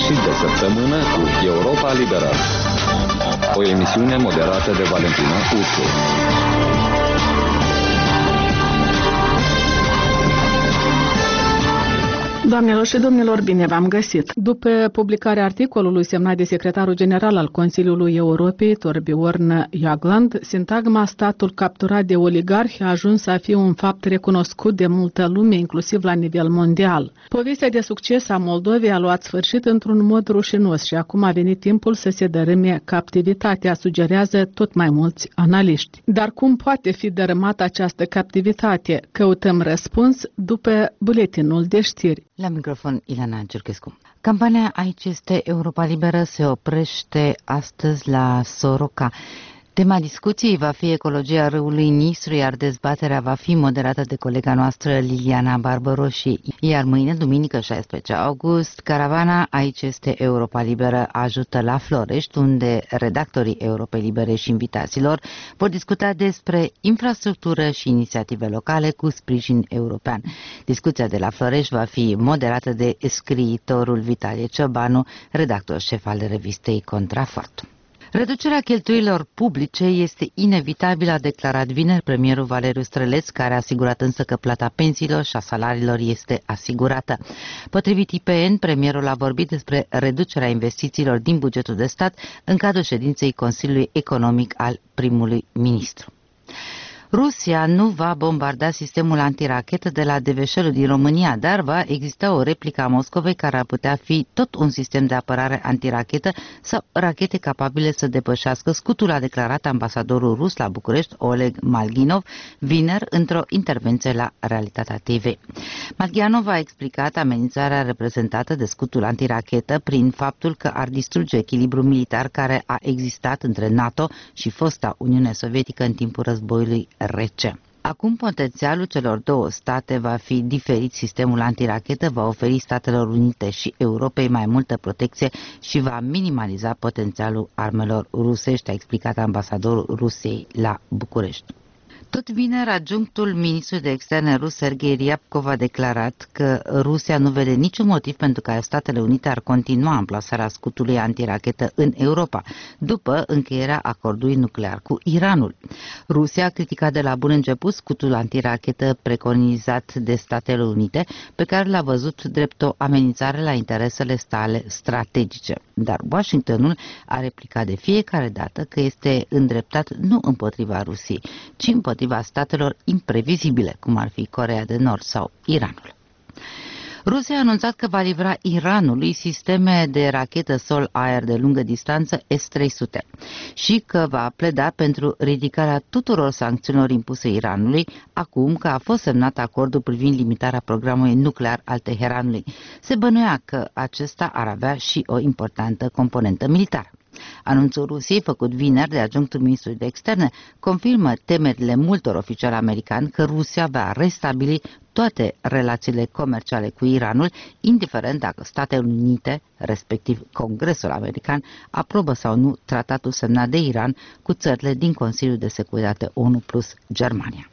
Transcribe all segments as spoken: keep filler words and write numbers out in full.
sfârșit de săptămână cu Europa Liberă. O emisiune moderată de Valentina Ursu. Doamnelor și domnilor, bine v-am găsit! După publicarea articolului semnat de secretarul general al Consiliului Europei, Torbjörn Jagland, sintagma statul capturat de oligarhi a ajuns să fie un fapt recunoscut de multă lume, inclusiv la nivel mondial. Povestea de succes a Moldovei a luat sfârșit într-un mod rușinos și acum a venit timpul să se dărâme captivitatea, sugerează tot mai mulți analiști. Dar cum poate fi dărâmată această captivitate? Căutăm răspuns după buletinul de știri. La microfon, Ileana Cerchescu. Campania Aici este Europa Liberă se oprește astăzi la Soroca. Tema discuției va fi ecologia râului Nistru, iar dezbaterea va fi moderată de colega noastră Liliana Barbaroși. Iar mâine, duminică șaisprezece august, caravana Aici este Europa Liberă ajută la Florești, unde redactorii Europei Libere și invitaților vor discuta despre infrastructură și inițiative locale cu sprijin european. Discuția de la Florești va fi moderată de scriitorul Vitalie Ciobanu, redactor șef al revistei Contrafact. Reducerea cheltuielilor publice este inevitabilă, a declarat vineri premierul Valeriu Străleț, care a asigurat însă că plata pensiilor și a salariilor este asigurată. Potrivit I P N, premierul a vorbit despre reducerea investițiilor din bugetul de stat în cadrul ședinței Consiliului Economic al primului ministru. Rusia nu va bombarda sistemul antirachetă de la Deveșelul din România, dar va exista o replică a Moscovei care ar putea fi tot un sistem de apărare antirachetă sau rachete capabile să depășească scutul, a declarat ambasadorul rus la București, Oleg Malginov, vineri într-o intervenție la Realitatea T V. Malginov a explicat amenințarea reprezentată de scutul antirachetă prin faptul că ar distruge echilibrul militar care a existat între NATO și fosta Uniune Sovietică în timpul războiului rece. Acum potențialul celor două state va fi diferit. Sistemul antirachetă va oferi Statelor Unite și Europei mai multă protecție și va minimaliza potențialul armelor rusești, a explicat ambasadorul Rusiei la București. Tot vineri, adjunctul ministrului de externe rus Sergei Ryabkov a declarat că Rusia nu vede niciun motiv pentru care Statele Unite ar continua amplasarea scutului antirachetă în Europa, după încheierea acordului nuclear cu Iranul. Rusia a criticat de la bun început scutul antirachetă preconizat de Statele Unite, pe care l-a văzut drept o amenințare la interesele sale strategice. Dar Washingtonul a replicat de fiecare dată că este îndreptat nu împotriva Rusiei, ci împotriva statelor imprevizibile, cum ar fi Coreea de Nord sau Iranul. Rusia a anunțat că va livra Iranului sisteme de rachetă sol-aer de lungă distanță S trei sute și că va pleda pentru ridicarea tuturor sancțiunilor impuse Iranului, acum că a fost semnat acordul privind limitarea programului nuclear al Teheranului. Se bănuia că acesta ar avea și o importantă componentă militară. Anunțul Rusiei, făcut vineri de adjunctul ministrului de externe, confirmă temerile multor oficiali americani că Rusia va restabili toate relațiile comerciale cu Iranul, indiferent dacă Statele Unite, respectiv Congresul American, aprobă sau nu tratatul semnat de Iran cu țările din Consiliul de Securitate O N U plus Germania.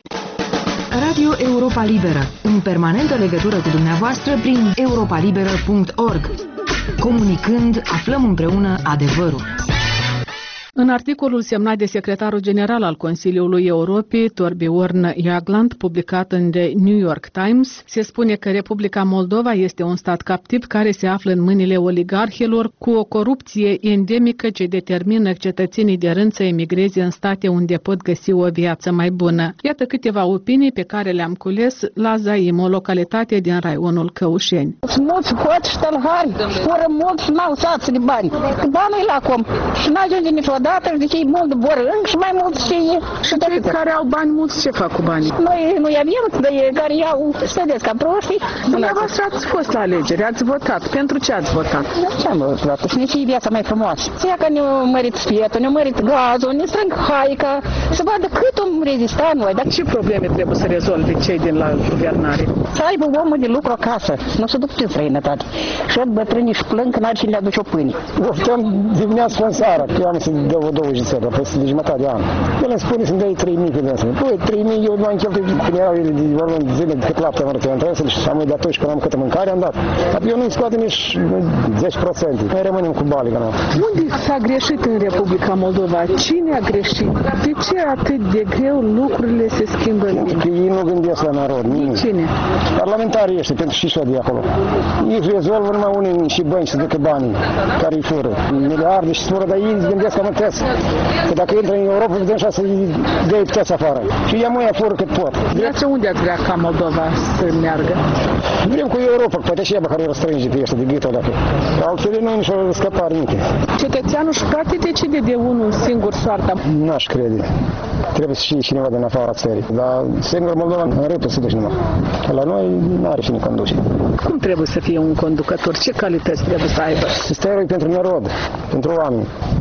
Radio Europa Liberă, în permanentă legătură cu dumneavoastră prin europa liberă punct org. Comunicând, aflăm împreună adevărul. În articolul semnat de secretarul general al Consiliului Europei, Torbjörn Jagland, publicat în The New York Times, se spune că Republica Moldova este un stat captiv care se află în mâinile oligarhilor cu o corupție endemică ce determină cetățenii de rând să emigreze în state unde pot găsi o viață mai bună. Iată câteva opinii pe care le-am cules la Zaim, o localitate din raionul Căușeni. Mulți hoți și tălhari, fără mult și n-au sați de bani. Banul e la cum și n-ajunge niciodată. Și de cei mult borâng și mai mult și... Și cei care au bani mulți ce fac cu banii? Noi nu avem, dar ei care iau, vedeți, ca proștii. Dumneavoastră ați fost la alegeri, ați votat. Pentru ce ați votat? Ce am votat? Și nici e viața mai frumoasă. Să ia că ne-au mărit spietul, ne-au mărit gazul, ne strâng haica, să vadă cât o rezista noi. Dar Ce probleme trebuie să rezolve cei din la guvernare? să aibă omul de lucru acasă, nu se duc prin străinătate. Și ori bătrânii își plâng că n-are cine le aduce o pâine. Ofteam dimineața în seara, că eu am să dau o douăzeci de țări, peste de jumătate de an. El îmi spune să-mi dai trei mii pe dânsă. Păi, trei mii eu nu am cheltuit, când erau ele de vorbă de zile, cât lapte am arătat în trăsele și am dat atunci când am câtă mâncare, am dat. Dar eu nu-i scoate nici zece la sută. Noi rămânem cu bali, că nu. Unde s-a greșit în Republica Moldova? Cine a greșit? De ce atât de greu lucrurile se schimbă? Pentru că ei nu gândesc la narod, nimeni. Cine? Parlamentarii ăștia, pentru și de acolo. Ei rezolvă numai unii și bani să ducă banii care îi fură. Miliarde și fură, dar ei îți gândesc că amintesc. Că dacă intră în Europa, vedem așa să-i dea toți afară. Și ea mâia fură cât pot. Vreați unde ați vrea ca Moldova să meargă? Vrem cu Europa, poate și ea care o răstrânge pe ăștia de gâtul dacă. Altfel nu nici o scăpa nimic. Cetățeanul își poate decide de unul singur soarta. N-aș crede. Trebuie să știe cineva din afara țării. Dar singur Moldova în râpă se duce numai. La noi n-are cine conduce. Cum trebuie să fie un conducător? Ce calități trebuie să aibă? Să stai eroi pentru narod, pentru oameni.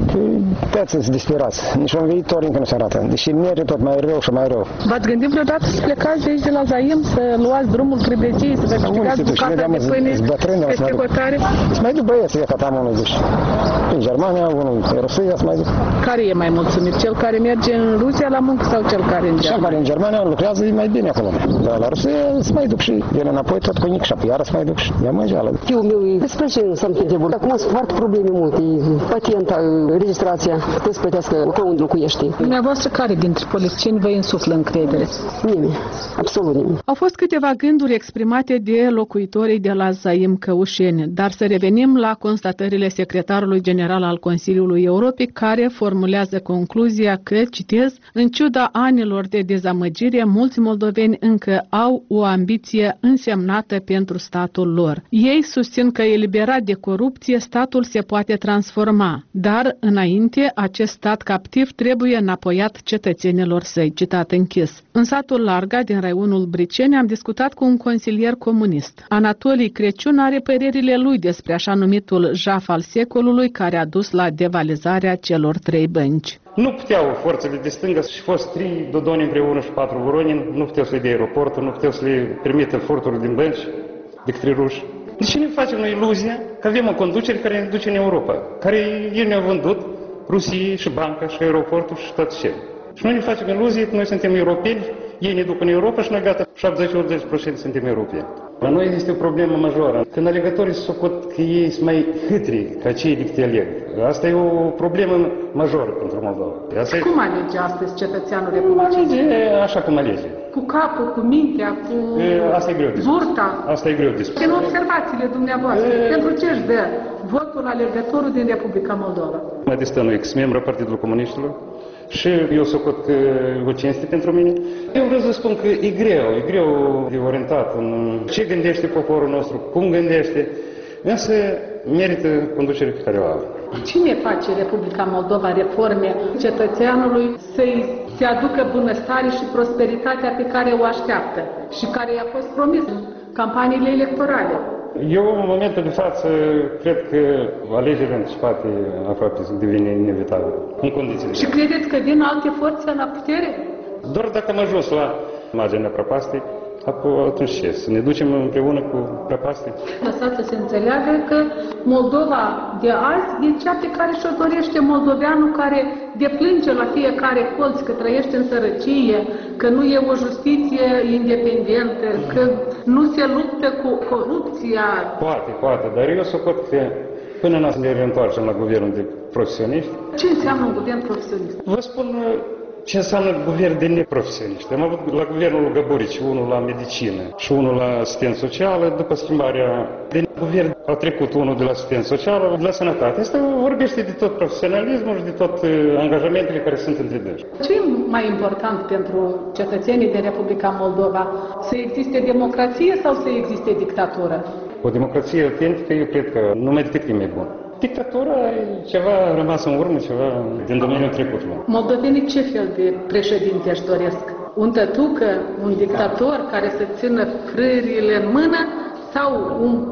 Toți sunt disperați. Nici un viitor încă nu se arată. Deși merge tot mai rău și mai rău. V-ați gândit vreodată să plecați de aici de la Zaim, să luați drumul Pribegiei, să vă câștigați bucata de pâine peste hotare? Să mai duc băieții, că am unul duci. În Germania, unul în Rusia, să mai duc. Care e mai mulțumit? Cel care merge în Rusia la muncă sau cel care în Germania? Cel care în Germania lucrează e mai bine acolo. Dar la Rusia să mai duc și vine înapoi tot cu nic și apoi iară să mai duc și ia măgeală. Fiul meu e despre ce în Sankt Petersburg. Acum sunt foarte probleme multe. Patenta, registrația, trebuie să plătească acolo unde locuiește. Dumneavoastră care dintre politicieni vă insuflă încredere? Nimeni. Absolut nimeni. Au fost câteva gânduri exprimate de locuitorii de la Zaim Căușeni, dar să revenim la constatările secretarului general al Consiliului Europei, care formulează concluzia că, citez, în ciuda anilor de dezamăgire, mulți moldoveni încă au o ambiție însemnată pentru statul lor. Ei susțin că, eliberat de corupție, statul se poate transforma, dar, înainte, acest stat captiv trebuie înapoiat cetățenilor săi, citat închis. În satul Larga, din raionul Briceni, am discutat cu un consilier comunist. Anatolii Creciun are părerile lui despre așa numitul jaf al secolului care a dus la devalizarea celor trei bănci. Nu puteau forțele de stânga și fost trei Dodoni împreună și patru Voronin, nu puteau să-i dea aeroportul, nu puteau să le permită furturi din bănci de către ruși. De ce ne facem noi iluzia că avem o conducere care ne duce în Europa, care ei ne-au vândut Rusiei și banca și aeroportul și tot ce. Și noi ne facem iluzie că noi suntem europeni, ei ne duc în Europa și noi gata, șaptezeci la optzeci la sută suntem europeni. La noi este o problemă majoră. Când alegătorii se socot că ei sunt mai hâtri ca cei de câte aleg. Asta e o problemă majoră pentru Moldova. Asta cum alege astăzi cetățeanul republican? Alege așa cum alege. Cu capul, cu mintea, cu e, asta e greu de spus. burta. Asta e greu de spus. În observațiile dumneavoastră, e... pentru ce își dă votul alegătorul din Republica Moldova? Mai de un ex-membru a Partidului Comuniștilor. Și eu socot că o cinste pentru mine. Eu vreau să spun că e greu, e greu de orientat în ce gândește poporul nostru, cum gândește, însă merită conducerea pe care o are. Cine face Republica Moldova reforme cetățeanului să-i se aducă bunăstare și prosperitatea pe care o așteaptă și care i-a fost promis în campaniile electorale? Eu, în momentul de față, cred că alegerile anticipate aproape devine inevitabil, în condițiile. Și credeți că vin alte forțe la putere? Doar dacă am ajuns la marginea prăpastei, atunci ce? Să ne ducem împreună cu prăpastii? Lăsați să se înțeleagă că Moldova de azi e cea pe care și-o dorește moldoveanul care deplânge la fiecare colț că trăiește în sărăcie, că nu e o justiție independentă, că nu se luptă cu corupția. Poate, poate, dar eu socot că până nu ne reîntoarcem la guvernul de profesioniști. Ce înseamnă un guvern profesionist? Vă spun ce înseamnă guvern de neprofesioniști. Am avut la guvernul lui Găburici, unul la medicină și unul la asistență socială. După schimbarea de guvern a trecut unul de la asistență socială la sănătate. Asta vorbește de tot profesionalismul și de tot angajamentele care sunt între doi. Ce e mai important pentru cetățenii din Republica Moldova? Să existe democrație sau să existe dictatură? O democrație autentică, eu cred că numai decât e mai bun. Dictatura e ceva rămas în urmă, ceva din domeniul trecutului. Moldovenii ce fel de președinte își doresc? Un tătucă, un dictator care să țină frâriile în mână sau un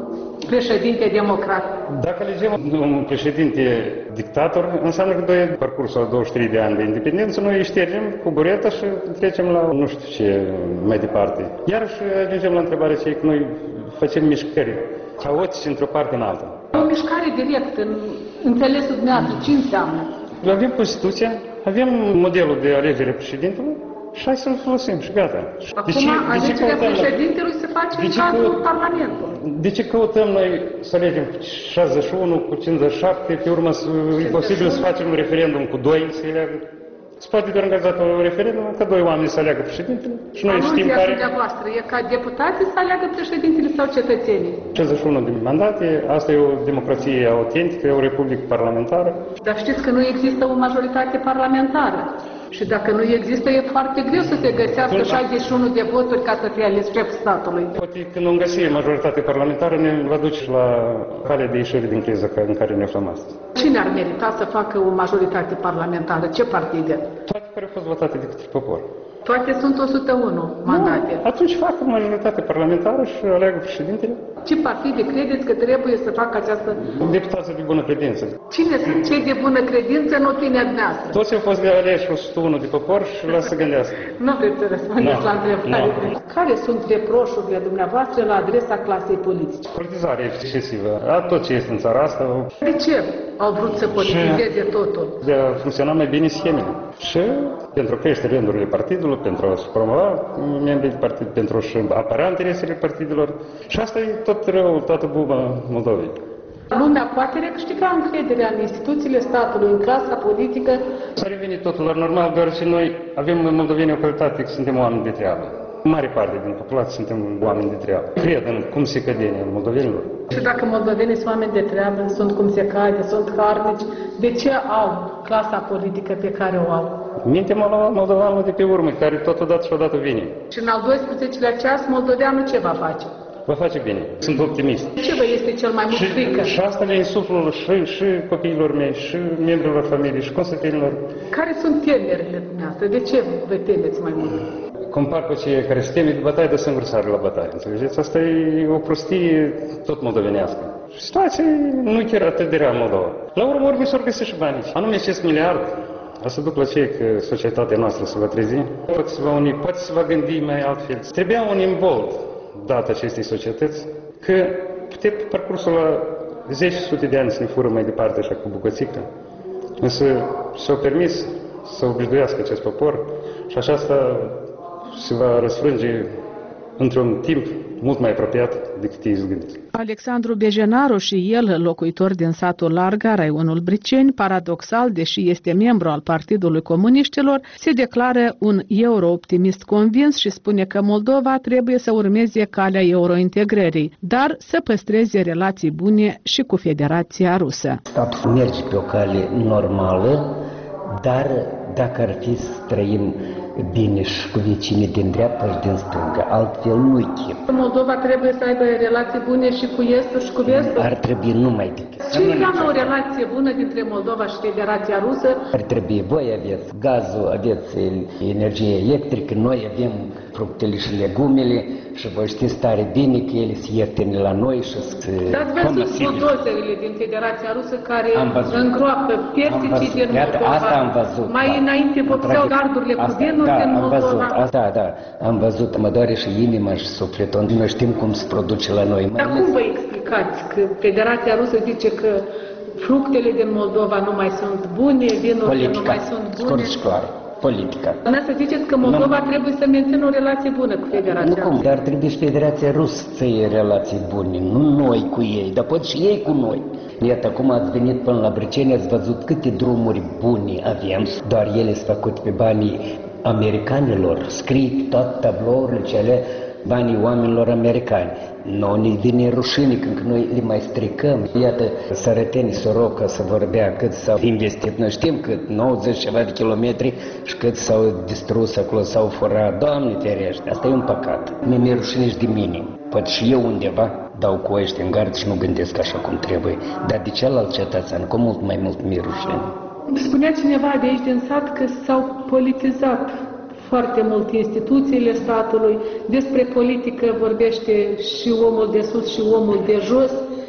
președinte democrat. Dacă alegem un președinte dictator, înseamnă că doi parcursul a douăzeci și trei de ani de independență, noi îi ștergem cu bureta și trecem la nu știu ce mai departe. Iarăși ajungem la întrebarea ce că noi facem mișcări haotice într-o parte în alta. O mișcare directă, în înțelesul dumneavoastră, ce înseamnă? Avem Constituția, avem modelul de alegere președintelui și hai să-l folosim și gata. Acum, de ce, alegerea președintelui se face în cadrul Parlamentului. De ce căutăm noi să alegem șaizeci și unu cu cincizeci și șapte, pe urmă e posibil să facem un referendum cu doi să aleagă? Se poate de organizat un referendum ca doi oameni să aleagă președintele și noi știm care... Dumneavoastră, e ca deputații să aleagă președintele sau cetățenii? șaizeci și unu de mandate, asta e o democrație autentică, e o republică parlamentară. Dar știți că nu există o majoritate parlamentară. Și dacă nu există, e foarte greu să se găsească șaizeci și unu de voturi ca să fie ales șeful statului. Poate când nu găsim majoritate parlamentară ne va duce la calea de ieșire din criză în care ne aflăm astăzi. Cine ar merita să facă o majoritate parlamentară? Ce partide? Toate care au fost votate de către popor. Toate sunt o sută unu mandate. Nu, atunci facă majoritate parlamentară și aleagă președintele. Ce partide credeți că trebuie să facă această... Deputații de bună credință. Cine sunt cei de bună credință în opinia noastră? Toți au fost de aleși o sută unu de popor și lasă să gândească. Nu vreți să răspundeți no. la întrebare. No. Care sunt reproșurile dumneavoastră la adresa clasei politice? Politizare excesivă. A tot ce este în țara asta. De ce au vrut să politizeze totul? De a funcționa mai bine schemele. Și pentru crește rândurile partidului, pentru a-și promova membrii de partid, pentru a-și apăra interesele partidelor. Și asta e tot rău, toată buba Moldovei. Lumea poate recâștiga încrederea în instituțiile statului, în clasa politică. S-a revenit totul la normal, deoarece noi avem în moldoveni o calitate că suntem oameni de treabă. În mare parte din populație suntem oameni de treabă. Cred în cum se cădenie în moldovenilor. Și dacă moldovenii sunt oameni de treabă, sunt cum se cade, sunt harnici, de ce au clasa politică pe care o au? Mintea moldovanului de pe urmă, care totodată și odată vine. Și în al doisprezecelea ceas, moldoveanul ce va face? Va face bine. Sunt optimist. Ce vă este cel mai mult și, frică? Și asta le insuflă și, și copiilor mei, și membrilor familiei, și consătenilor. Care sunt temerile dumneavoastră? De ce vă temeți mai mult? Compar cu cei care se teme de bătaie, de singur sare la bătaie. Înțelegeți? Asta e o prostie tot moldovenească. Situația nu chiar atât de rea în Moldova. La urmă, urmă s-or găsi și banii. Anume acest miliard o să duc la cei că societatea noastră se va trezi, poate se va uni, poate se va gândi mai altfel. Trebuia un imbold dat acestei societăți, că putem pe parcursul la zeci sute de ani să ne fură mai departe așa cu bucățică, însă s-au permis să obliduiască acest popor și așa asta se va răsfrânge într-un timp mult mai apropiat decât ei gândiți. Alexandru Bejenaru și el, locuitor din satul Larga, raionul Briceni, paradoxal, deși este membru al Partidului Comuniștilor, se declară un euro-optimist convins și spune că Moldova trebuie să urmeze calea eurointegrării, dar să păstreze relații bune și cu Federația Rusă. Statul merge pe o cale normală, dar dacă ar fi să trăim bine și cu vecinii din dreapta și din stânga, altfel nu-i chip. Moldova trebuie să aibă relații bune și cu estul și cu vestul? Ar trebui numai decât. Ce înseamnă o relație bună dintre Moldova și Federația Rusă? Ar trebui, voi aveți gazul, aveți energie electrică, noi avem fructele și legumele și voi știți tare bine că ele se ieftine la noi și se Dați văzut buldozerele din Federația Rusă care îngroapă persicii din Moldova. Asta am văzut. Mai da. înainte vopseau gardurile cu vinuri da, din Moldova. Am văzut, asta, da, am văzut, mă doare și inima și sufletul. Noi știm cum se produce la noi. Dar cum vă explicați că Federația Rusă zice că fructele din Moldova nu mai sunt bune, vinurile nu mai sunt bune? Scurt și clar. Politica. Dar să ziceți că Moldova nu. trebuie să mențină o relație bună cu Federația Nu cum, dar trebuie și Federația Rusă să iei relații bune, nu noi cu ei, dar pot și ei cu noi. Iată, acum ați venit până la Briceni, ați văzut câte drumuri bune avem, doar ele sunt făcute pe banii americanilor, scrii toate tablourile cele banii oamenilor americani. Nu ne vine rușine când noi le mai stricăm. Iată, Sărăteni, Soroca să vorbea cât s-au investit. Noi știm cât, nouăzeci ceva de kilometri și cât s-au distrus acolo, s-au furat. Doamne ferește, asta e un păcat. Mi-e rușine și de mine. Poate și eu undeva dau cu ăștia în gard și nu gândesc așa cum trebuie. Dar de celălalt cetățean, cu mult mai mult mi-e rușine. Spunea cineva de aici din sat că s-au politizat foarte mult instituțiile statului, despre politică vorbește și omul de sus și omul de jos.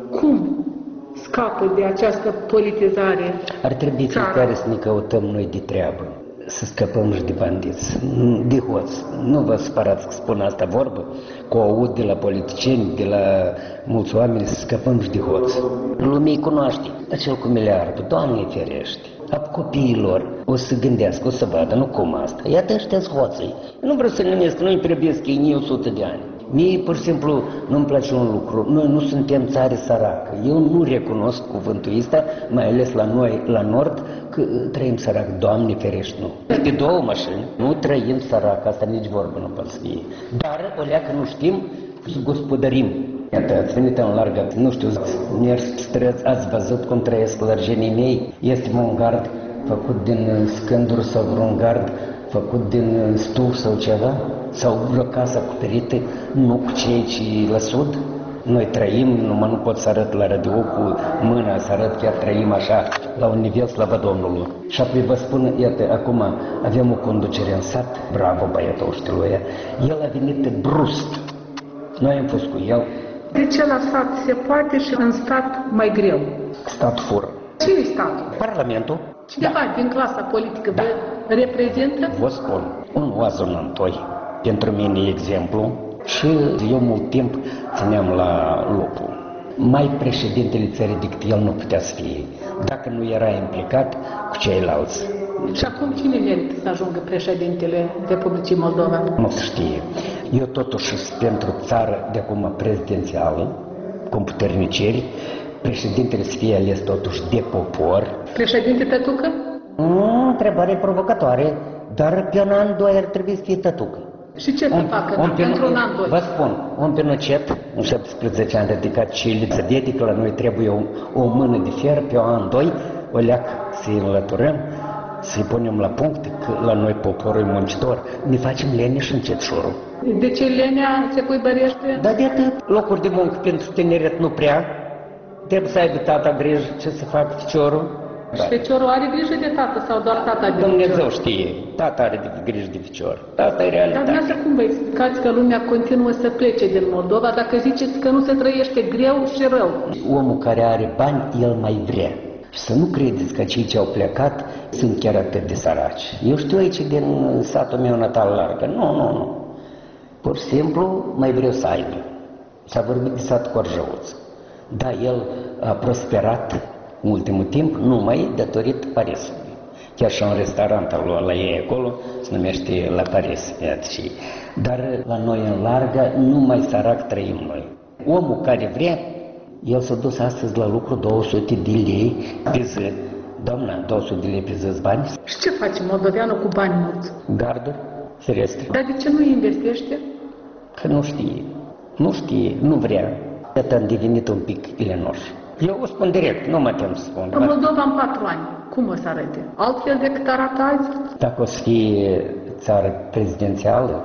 Cum scapă de această politizare? Ar trebui fiecare să ne căutăm noi de treabă, să scăpăm și de bandiți, de hoți. Nu vă supărați că spun asta vorbă, că o aud de la politicieni, de la mulți oameni, să scăpăm și de hoți. Lumea cunoaște, acel cu miliardul, Doamne ferește. Ap copiilor o să gândească, o să vadă, nu cum asta. Iată ăștia-s hoții. Eu nu vreau să-i numesc, nu-i trebuie să ei o sută de ani. Mie, pur și simplu, nu-mi place un lucru. Noi nu suntem țară săracă. Eu nu recunosc cuvântul ăsta, mai ales la noi, la nord, că trăim sărac. Doamne ferești, nu. De două mașini, nu trăim sărac, asta nici vorbă nu poate să fie. Dar, o leacă nu știm să gospodărim. Iată, ați venit în largă, nu știu, mers străzi, ați văzut cum trăiesc lărgenii mei. Este un gard făcut din scânduri sau vreun gard făcut din stuf sau ceva? Sau vreo casă acoperită, nu cu cei ce la sud? Noi trăim, numai nu pot să arăt la radio cu mâna, să arăt chiar trăim așa, la un nivel, slavă Domnului. Și apoi vă spun, iată, acum avem o conducere în sat, bravo băiatul știluia, el a venit brusc, noi am fost cu el. De ce la sat se poate și în stat mai greu? Stat fură. Ce e statul? Parlamentul. Cineva da. din clasa politică da. vă reprezintă? Vă spun, un oazon întoi, pentru mine e exemplu, și eu mult timp țineam la lupul. Mai președintele țării decât el nu putea să fie, dacă nu era implicat cu ceilalți. Și acum cine merită să ajungă președintele Republicii Moldova? Nu se știe. Eu totuși sunt pentru țară de acum prezidențială, cu puterniceri, președintele să fie ales totuși de popor. Președinte Tătucă? Nu, întrebare provocatoare, dar pe un an, doi ar trebui să fie Tătucă. Și ce să facă un, pentru un an, doi? Vă spun, un Pinochet, în șaptesprezece ani ridicat Chile, să vede că la noi trebuie o, o mână de fier pe un an, doi, o leacă să-i înlăturăm, să-i punem la punct, că la noi poporul e muncitor, ne facem leneși încetșorul. De ce lenea se cuibărește? Da, de atât. Locuri de muncă pentru tineret nu prea, trebuie să aibă tata grijă ce să facă ficiorul. Și feciorul are grijă de tată sau doar tata de Dumnezeu știe, tata are de grijă de ficior. Asta e realitatea. Dar dumneavoastră cum vă explicați că lumea continuă să plece din Moldova dacă ziceți că nu se trăiește greu și rău? Omul care are bani, el mai vrea. Și să nu credeți că cei ce au plecat sunt chiar atât de săraci. Eu știu aici din satul meu natal Largă. Nu, nu, nu. Pur și simplu mai vreau să aibă. S-a vorbit de sat Corjăuț. Da, el a prosperat în ultimul timp numai datorită Parisului. Chiar și un restaurant al lui la ei acolo se numește La Paris. Și. Dar la noi în Largă numai sărac trăim noi. Omul care vrea, el s-a dus astăzi la lucru două sute de lei pe zi. Doamna, două sute de lei pe zi bani. Și ce face moldoveanul cu bani mulți? Garduri, ferestre. Dar de ce nu investește? Că nu știe. Nu știe, nu vrea. Iată am devenit un pic lenoș. Eu o spun direct, nu mă tem să spun. În Moldova în patru ani, cum o să arate? Altfel decât arată azi? Dacă o să fie țară prezidențială,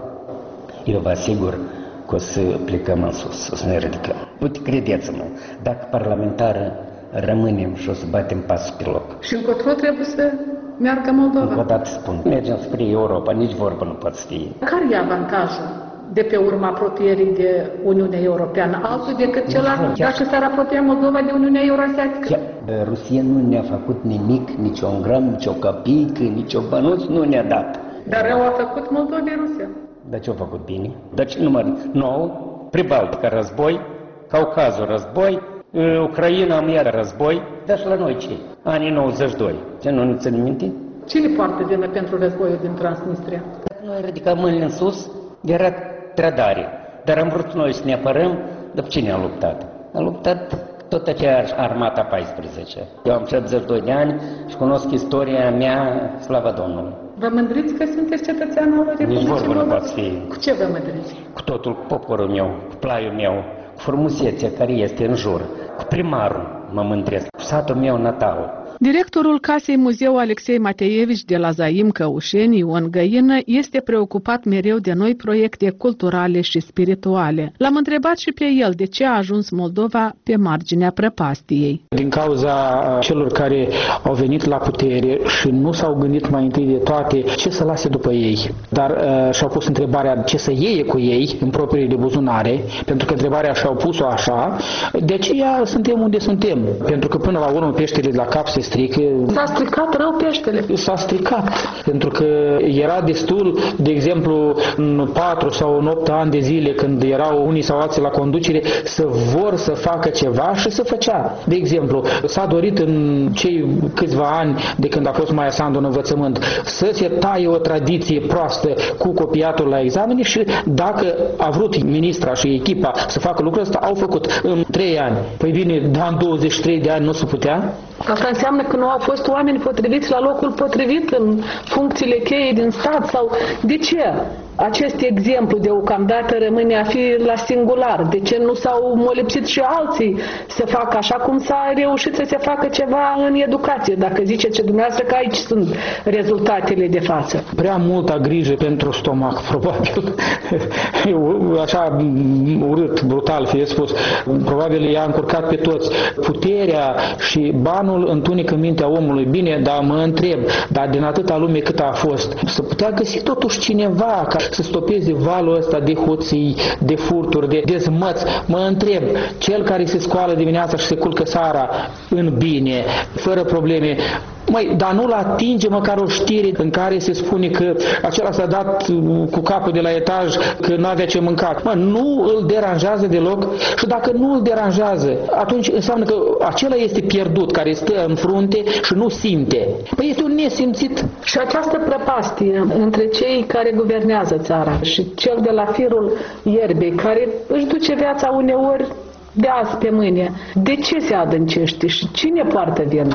eu vă asigur că o să plecăm în sus, o să ne ridicăm. Uite, credeți-mă, dacă parlamentară rămânem și o să batem pasul pe loc. Și încotro trebuie să meargă Moldova? Încă o dată spun, mergem spre Europa, nici vorbă nu poate să fie. Care e avantajul de pe urma apropierii de Uniunea Europeană, altul decât celălalt, dacă s-ar apropia Moldova de Uniunea Euroasiatică? Rusia nu ne-a făcut nimic, nici un gram, nici o capică, nici o bănuț nu ne-a dat. Dar rău a făcut Moldovei Rusia. Dar ce-a făcut bine? Dar ce număr nou, Pribaltica război, Caucazul război, Ucraina am iar război, dar și la noi ce? Anii nouăzeci și doi. Ce nu ne țin minte? Cine poartă vină pentru războiul din Transnistria? Noi ridicăm mâinile în sus, era trădare. Dar am vrut noi să ne apărăm, dar cine a luptat? A luptat tot aceeași armata paisprezece. Eu am șaptezeci și doi de ani și cunosc istoria mea, slavă Domnului. Vă mândriți că sunteți cetățean al Republicii Nici vorbă Moldova? nu poate fi. Cu ce vă mândriți? Cu totul, cu poporul meu, cu plaiul meu, cu frumusețea care este în jur, cu primarul mă mândresc, cu satul meu natal. Directorul Casei Muzeu Alexei Mateevici de la Zaim Căușeni, Ion Găină, este preocupat mereu de noi proiecte culturale și spirituale. L-am întrebat și pe el de ce a ajuns Moldova pe marginea prăpastiei. Din cauza celor care au venit la putere și nu s-au gândit mai întâi de toate ce să lase după ei, dar uh, și-au pus întrebarea ce să iei cu ei în propriile buzunare, pentru că întrebarea și-au pus-o așa, de aceea suntem unde suntem, pentru că până la urmă peștele de la cap se strică. S-a stricat rău peștele. S-a stricat, pentru că era destul, de exemplu, în patru sau în opt ani de zile, când erau unii sau alții la conducere, să vor să facă ceva și să făcea. De exemplu, s-a dorit în cei câțiva ani de când a fost Maia Sandu în învățământ să se taie o tradiție proastă cu copiatul la examene și dacă a vrut ministra și echipa să facă lucrul ăsta, au făcut în trei ani. Păi bine, în douăzeci și trei de ani nu se putea? Asta înseamnă că nu au fost oameni potriviți la locul potrivit în funcțiile cheie din stat sau de ce? Acest exemplu deocamdată rămâne a fi la singular. De ce nu s-au molipsit și alții să facă așa cum s-a reușit să se facă ceva în educație? Dacă ziceți dumneavoastră că aici sunt rezultatele de față. Prea multă grijă pentru stomac, probabil. Așa urât, brutal fie spus. Probabil i-a încurcat pe toți. Puterea și banul întunecă mintea omului. Bine, dar mă întreb, dar din atâta lume cât a fost, să putea găsi totuși cineva ca să stopeze valul ăsta de hoții, de furturi, de dezmăți. Mă întreb, cel care se scoală dimineața și se culcă seara în bine, fără probleme, măi, dar nu-l atinge măcar o știre în care se spune că acela s-a dat cu capul de la etaj că nu avea ce mâncat. Mă, nu îl deranjează deloc și dacă nu îl deranjează, atunci înseamnă că acela este pierdut, care stă în frunte și nu simte. Păi este un nesimțit. Și această prăpastie între cei care guvernează țara și cel de la firul ierbei, care își duce viața uneori de azi pe mâine. De ce se adâncește și cine poartă vina?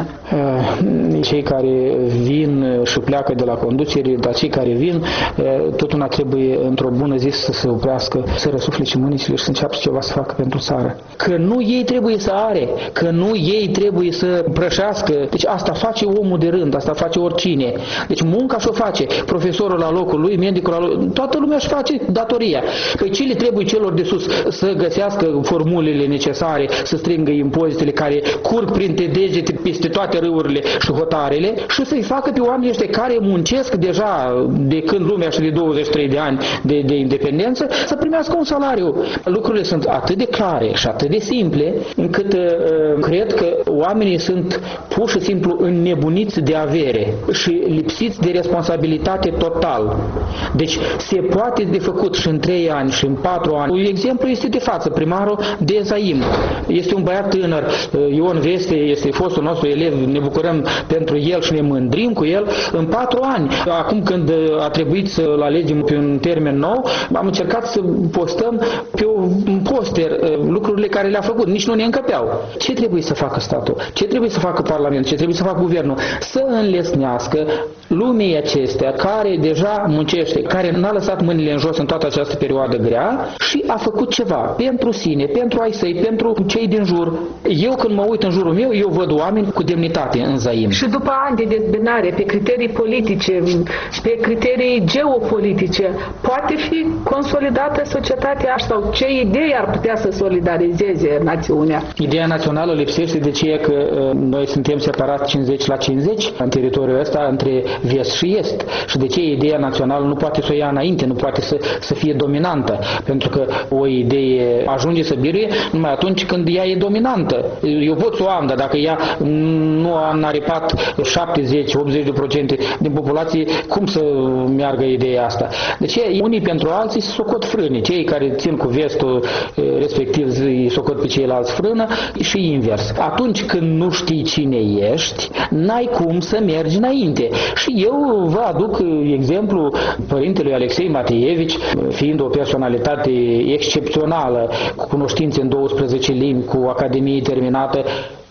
Cei care vin și pleacă de la conducere, dar cei care vin, tot una trebuie într-o bună zi să se oprească, să răsufle și mânicile și să înceapă ceva să facă pentru țară. Că nu ei trebuie să are, că nu ei trebuie să prășească. Deci asta face omul de rând, asta face oricine. Deci munca și-o face. Profesorul la locul lui, medicul la locul lui, toată lumea își face datoria. Păi ce le trebuie celor de sus? Să găsească formulele necesare, să strângă impozitele care curg printre degete peste toate râurile și hotarele și să-i facă pe oamenii ăștia care muncesc deja de când lumea și de douăzeci și trei de ani de, de independență, să primească un salariu. Lucrurile sunt atât de clare și atât de simple, încât uh, cred că oamenii sunt pur și simplu înnebuniți de avere și lipsiți de responsabilitate total. Deci se poate de făcut și în trei ani și în patru ani. Un exemplu este de față, primarul de Zaim. Este un băiat tânăr, Ion Veste, este fostul nostru elev, ne bucurăm pentru el și ne mândrim cu el. În patru ani, acum când a trebuit să-l alegem pe un termen nou, am încercat să postăm pe un poster lucrurile care le-a făcut. Nici nu ne încăpeau. Ce trebuie să facă statul? Ce trebuie să facă Parlamentul? Ce trebuie să facă guvernul? Să înlesnească lumii acestea care deja muncește, care n-a lăsat mâinile în jos în toată această perioadă grea și a făcut ceva pentru sine, pentru ai săi, pentru cei din jur. Eu când mă uit în jurul meu, eu văd oameni cu demnitate în Zaim. Și după ani de dezbinare pe criterii politice, pe criterii geopolitice, poate fi consolidată societatea sau ce idei ar putea să solidarizeze națiunea? Ideea națională lipsește de ce că uh, noi suntem separați cincizeci la cincizeci în teritoriul ăsta între vest și est. Și de ce ideea națională nu poate să o ia înainte, nu poate să, să fie dominantă? Pentru că o idee ajunge să biruie numai atunci când ea e dominantă. Eu pot să o am, dar dacă ea nu a înaripat șaptezeci la optzeci la sută din populație, cum să meargă ideea asta? Deci unii pentru alții se socot frâne. Cei care țin cu vestul respectiv îi socot pe ceilalți frână și invers. Atunci când nu știi cine ești, n-ai cum să mergi înainte. Și eu vă aduc exemplu părintelui Alexei Mateevici, fiind o personalitate excepțională, cu cunoștințe în douăsprezece limbi, cu academie terminată,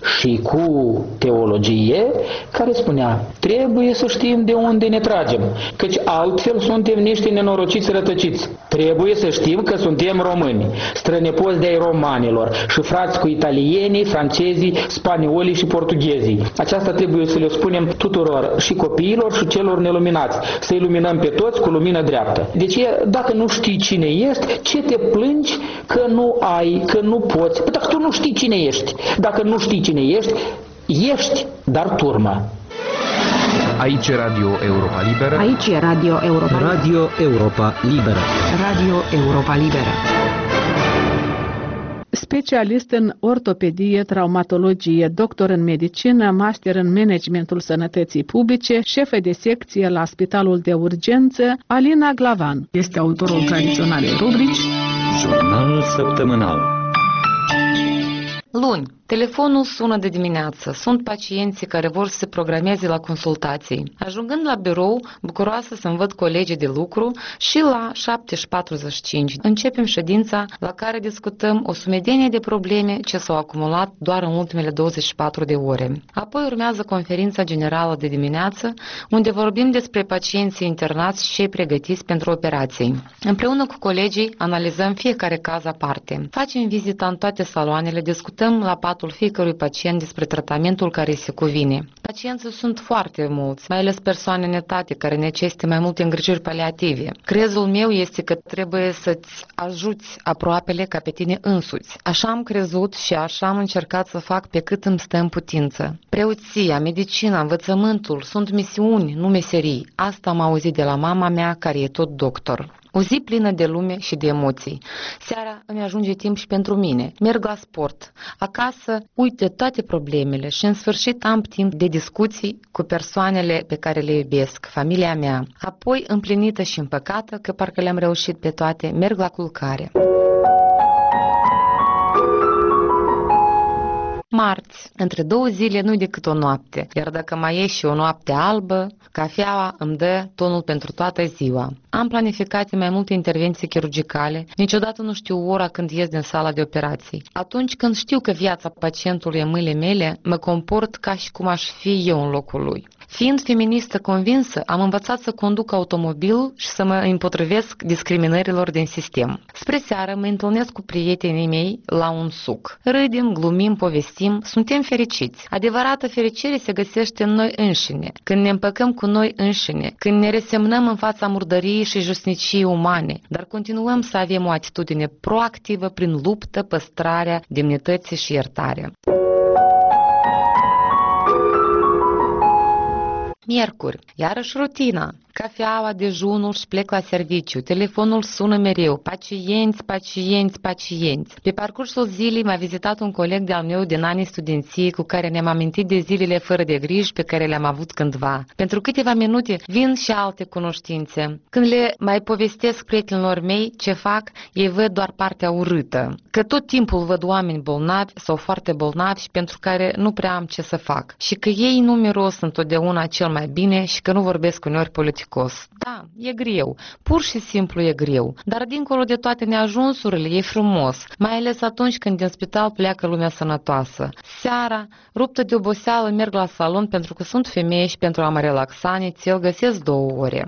și cu teologie, care spunea, trebuie să știm de unde ne tragem, căci altfel suntem niște nenorociți rătăciți. Trebuie să știm că suntem români, strănepoți de ai romanilor și frați cu italienii, francezii, spaniolii și portughezii. Aceasta trebuie să le spunem tuturor, și copiilor și celor neluminați, să iluminăm pe toți cu lumină dreaptă. Deci, dacă nu știi cine ești, ce te plângi că nu ai, că nu poți? Păi dacă tu nu știi cine ești, dacă nu știi cine ești, ești, dar turmă. Aici e Radio Europa Liberă. Aici e Radio Europa Liberă. Radio Europa Liberă. Radio Europa Liberă. Specialist în ortopedie, traumatologie, doctor în medicină, master în managementul sănătății publice, șefă de secție la Spitalul de Urgență, Alina Glavan este autorul tradiționalei rubrici Jurnal săptămânal. Luni. Telefonul sună de dimineață. Sunt pacienții care vor să se programeze la consultații. Ajungând la birou, bucuroasă să-mi văd colegii de lucru și la șapte și patruzeci și cinci începem ședința la care discutăm o sumedenie de probleme ce s-au acumulat doar în ultimele douăzeci și patru de ore. Apoi urmează conferința generală de dimineață, unde vorbim despre pacienții internați și cei pregătiți pentru operații. Împreună cu colegii analizăm fiecare caz aparte. Facem vizita în toate saloanele, discutăm la patul fiecărui pacient despre tratamentul care se cuvine. Pacienții sunt foarte mulți, mai ales persoane în etate care necesită mai multe îngrijiri paliative. Crezul meu este că trebuie să-ți ajuți aproapele ca pe tine însuți. Așa am crezut și așa am încercat să fac pe cât îmi stă în putință. Preoția, medicina, învățământul sunt misiuni, nu meserii. Asta am auzit de la mama mea, care e tot doctor. O zi plină de lume și de emoții. Seara îmi ajunge timp și pentru mine. Merg la sport. Acasă uit de toate problemele și în sfârșit am timp de discuții cu persoanele pe care le iubesc, familia mea. Apoi, împlinită și împăcată, că parcă le-am reușit pe toate, merg la culcare. Marți. Între două zile nu-i decât o noapte, iar dacă mai e și o noapte albă, cafeaua îmi dă tonul pentru toată ziua. Am planificat mai multe intervenții chirurgicale, niciodată nu știu ora când ies din sala de operații. Atunci când știu că viața pacientului e în mâinile mele, mă comport ca și cum aș fi eu în locul lui. Fiind feministă convinsă, am învățat să conduc automobil și să mă împotrivesc discriminărilor din sistem. Spre seară mă întâlnesc cu prietenii mei la un suc. Râdem, glumim, povestim, suntem fericiți. Adevărată fericire se găsește în noi înșine, când ne împăcăm cu noi înșine, când ne resemnăm în fața murdăriei și justniciei umane, dar continuăm să avem o atitudine proactivă prin luptă, păstrarea demnității și iertarea. Miercuri, iarăși rutina. Cafeaua, dejunul și plec la serviciu. Telefonul sună mereu. Pacienți, pacienți, pacienți. Pe parcursul zilei m-a vizitat un coleg de-al meu din anii studenției cu care ne-am amintit de zilele fără de griji pe care le-am avut cândva. Pentru câteva minute vin și alte cunoștințe. Când le mai povestesc prietenilor mei ce fac, ei văd doar partea urâtă. Că tot timpul văd oameni bolnavi sau foarte bolnavi și pentru care nu prea am ce să fac. Și că ei nu miros întotdeauna cel mai bine și că nu vorbesc uneori politic. Da, e greu, pur și simplu e greu, dar dincolo de toate neajunsurile e frumos, mai ales atunci când din spital pleacă lumea sănătoasă. Seara, ruptă de oboseală, merg la salon pentru că sunt femeie și pentru a mă relaxa nițel găsesc două ore.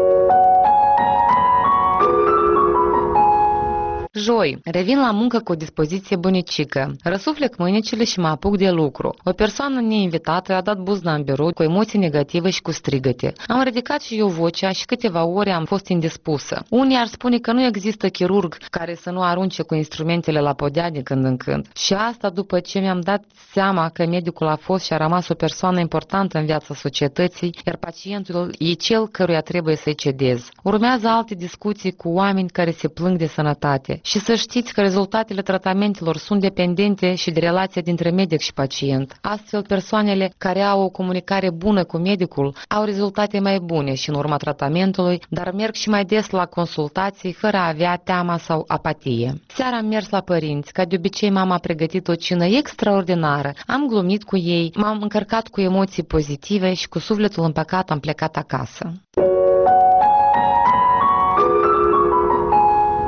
Joi, revin la muncă cu o dispoziție bunicică. Răsuflec mâinicile și mă apuc de lucru. O persoană neinvitată a dat buzna în birou cu emoții negative și cu strigăte. Am ridicat și eu vocea și câteva ore am fost indispusă. Unii ar spune că nu există chirurg care să nu arunce cu instrumentele la podea de când în când. Și asta după ce mi-am dat seama că medicul a fost și a rămas o persoană importantă în viața societății, iar pacientul e cel căruia trebuie să-i cedez. Urmează alte discuții cu oameni care se plâng de sănătate. Și să știți că rezultatele tratamentelor sunt dependente și de relația dintre medic și pacient. Astfel, persoanele care au o comunicare bună cu medicul au rezultate mai bune și în urma tratamentului, dar merg și mai des la consultații fără a avea teama sau apatie. Seara am mers la părinți, ca de obicei mama a pregătit o cină extraordinară. Am glumit cu ei, m-am încărcat cu emoții pozitive și cu sufletul împăcat am plecat acasă.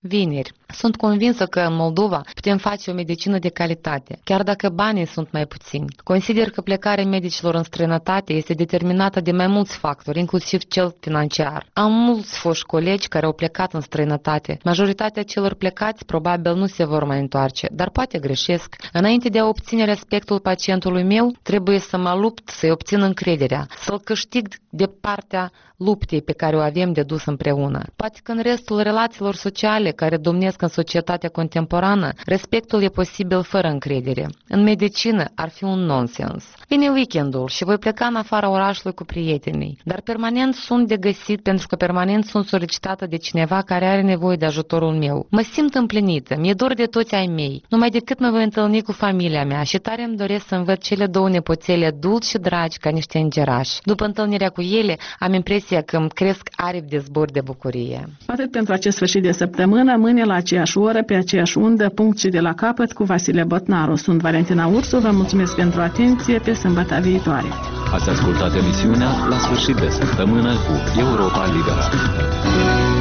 vineri. Sunt convinsă că în Moldova putem face o medicină de calitate, chiar dacă banii sunt mai puțini. Consider că plecarea medicilor în străinătate este determinată de mai mulți factori, inclusiv cel financiar. Am mulți foști colegi care au plecat în străinătate. Majoritatea celor plecați probabil nu se vor mai întoarce, dar poate greșesc. Înainte de a obține respectul pacientului meu, trebuie să mă lupt să-i obțin încrederea, să-l câștig de partea luptei pe care o avem de dus împreună. Poate că în restul relațiilor sociale care domnesc în societatea contemporană, respectul e posibil fără încredere. În medicină ar fi un nonsens. Vine weekendul și voi pleca în afara orașului cu prietenii, dar permanent sunt de găsit pentru că permanent sunt solicitată de cineva care are nevoie de ajutorul meu. Mă simt împlinită, mi-e dor de toți ai mei, numai decât mă voi întâlni cu familia mea și tare îmi doresc să-mi văd cele două nepoțele dulci și dragi ca niște îngerași. După întâlnirea cu ele, am impresia că îmi cresc aripi de zbor de bucurie. Atât pentru acest sfârșit de săptămână, mâine la aceeași oră, pe aceeași undă, punct și de la capăt cu Vasile Botnaru. Sunt Valentina Ursu, vă mulțumesc pentru atenție, pe sâmbătă viitoare. Ați ascultat emisiunea La sfârșit de săptămână cu Europa Liberă.